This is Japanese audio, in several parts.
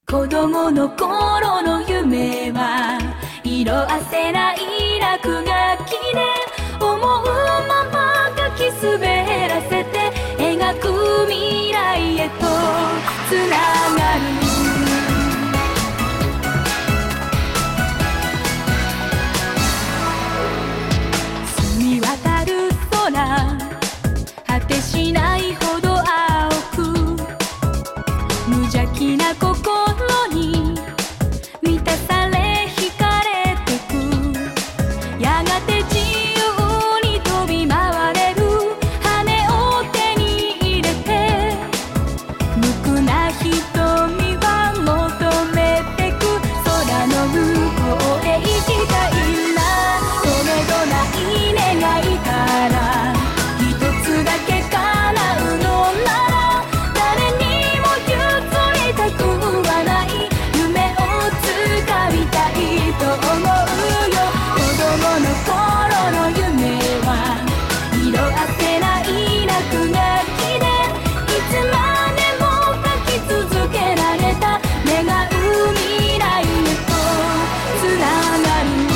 子供の頃の夢は色あせない落書きで思うまま書き滑らせて描く未来へとつながる。澄み渡る空果てしないほど青く無邪気な心に満たされ惹かれてく。やがて自由に飛び回れる羽を手に入れて無垢な瞳は求めてく。空の向こうへ行きたいな。それとない願いから一つだけ叶うのなら誰にも譲りたくはない夢を掴みたいと思うよ。子供の頃の夢は色あせない落書きでいつまでも描き続けられた願う未来へとつながる。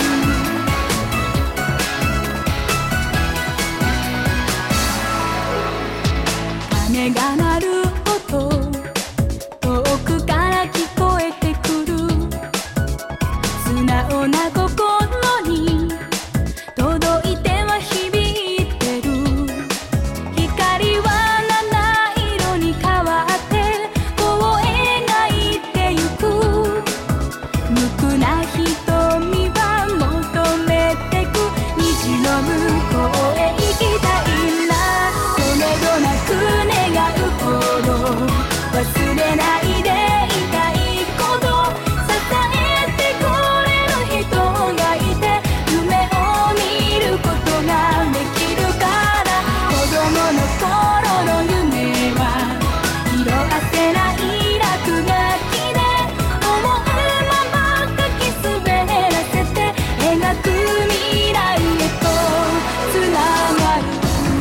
鐘が鳴る音遠くから聞こえてくる。素直な心に届いては響いてる。光は七色に変わってこう描いてゆく。無垢な瞳は求めてく。虹の向こうへ行きたいな。それとなく願うほど忘れないでいたいこと。支えてくれる人がいて夢を見ることができるから。子供の頃の夢は色あせない落書きで思うまま書き滑らせて描く未来へとつながる。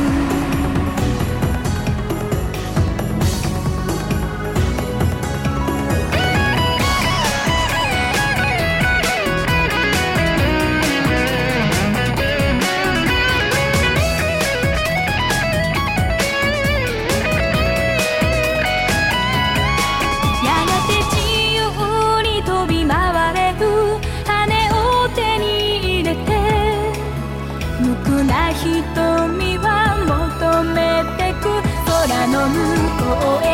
やがて自由に飛び回れる羽を手に入れて無垢な瞳は求めてく。空の向こう